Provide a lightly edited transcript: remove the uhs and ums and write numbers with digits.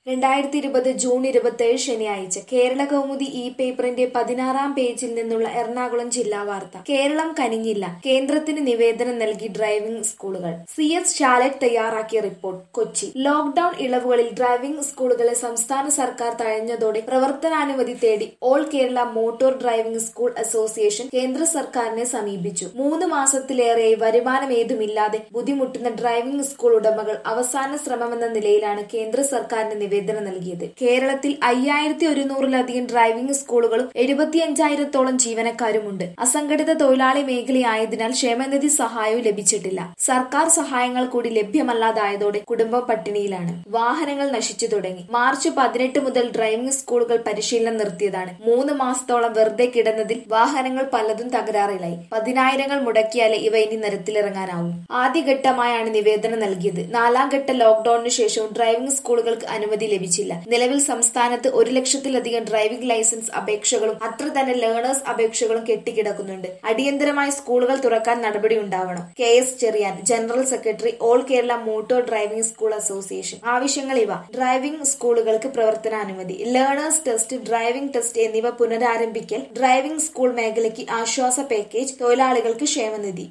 2020 June 27 ശനിയാഴ്ച കേരള കൗമുദി ഈ പേപ്പറിന്റെ 16-ാം പേജിൽ നിന്നുള്ള എറണാകുളം ജില്ലാ വാർത്ത. കേരളം കനിഞ്ഞില്ല, കേന്ദ്രത്തിന് നിവേദനം നൽകി ഡ്രൈവിംഗ് സ്കൂളുകൾ. CS ഷാലറ്റ് തയ്യാറാക്കിയ റിപ്പോർട്ട്. കൊച്ചി. ലോക്ഡൌൺ ഇളവുകളിൽ ഡ്രൈവിംഗ് സ്കൂളുകളെ സംസ്ഥാന സർക്കാർ തഴഞ്ഞതോടെ പ്രവർത്തനാനുമതി തേടി all Kerala motor driving school association കേന്ദ്ര സർക്കാരിനെ സമീപിച്ചു. 3 മാസത്തിലേറെയായി വരുമാനമേതുമില്ലാതെ ബുദ്ധിമുട്ടുന്ന ഡ്രൈവിംഗ് സ്കൂൾ ഉടമകൾ അവസാന ശ്രമമെന്ന നിലയിലാണ് കേന്ദ്ര സർക്കാരിന് നിവേദനം നൽകിയത്. കേരളത്തിൽ 5100-ലധികം ഡ്രൈവിംഗ് സ്കൂളുകളും 75,000-ഓളം ജീവനക്കാരുമുണ്ട്. അസംഘടിത തൊഴിലാളി മേഖലയായതിനാൽ ക്ഷേമനിധി സഹായവും ലഭിച്ചിട്ടില്ല. സർക്കാർ സഹായങ്ങൾ കൂടി ലഭ്യമല്ലാതായതോടെ കുടുംബം പട്ടിണിയിലാണ്. വാഹനങ്ങൾ നശിച്ചു തുടങ്ങി. മാർച്ച് 18 മുതൽ ഡ്രൈവിംഗ് സ്കൂളുകൾ പരിശീലനം നിർത്തിയതാണ്. 3 മാസത്തോളം വെറുതെ കിടന്നതിൽ വാഹനങ്ങൾ പലതും തകരാറിലായി. 10,000 മുടക്കിയാലേ ഇവ ഇനി നിരത്തിലിറങ്ങാനാവും. ആദ്യഘട്ടമായാണ് നിവേദനം നൽകിയത്. 4ാം ഘട്ട ലോക്ഡൌണിനു ശേഷവും ഡ്രൈവിംഗ് സ്കൂളുകൾക്ക് അനുമതി ലഭിച്ചില്ല. നിലവിൽ സംസ്ഥാനത്ത് 1,00,000-ലധികം ഡ്രൈവിംഗ് ലൈസൻസ് അപേക്ഷകളും അത്ര തന്നെ ലേണേഴ്സ് അപേക്ഷകളും കെട്ടിക്കിടക്കുന്നുണ്ട്. അടിയന്തരമായി സ്കൂളുകൾ തുറക്കാൻ നടപടിയുണ്ടാവണം. KS Cheriyan, general secretary, all Kerala motor driving school association. ആവശ്യങ്ങൾ ഇവ: ഡ്രൈവിംഗ് സ്കൂളുകൾക്ക് പ്രവർത്തനാനുമതി, ലേണേഴ്സ് ടെസ്റ്റ്, ഡ്രൈവിംഗ് ടെസ്റ്റ് എന്നിവ പുനരാരംഭിക്കൽ, ഡ്രൈവിംഗ് സ്കൂൾ മേഖലയ്ക്ക് ആശ്വാസ പാക്കേജ്, തൊഴിലാളികൾക്ക് ക്ഷേമനിധി.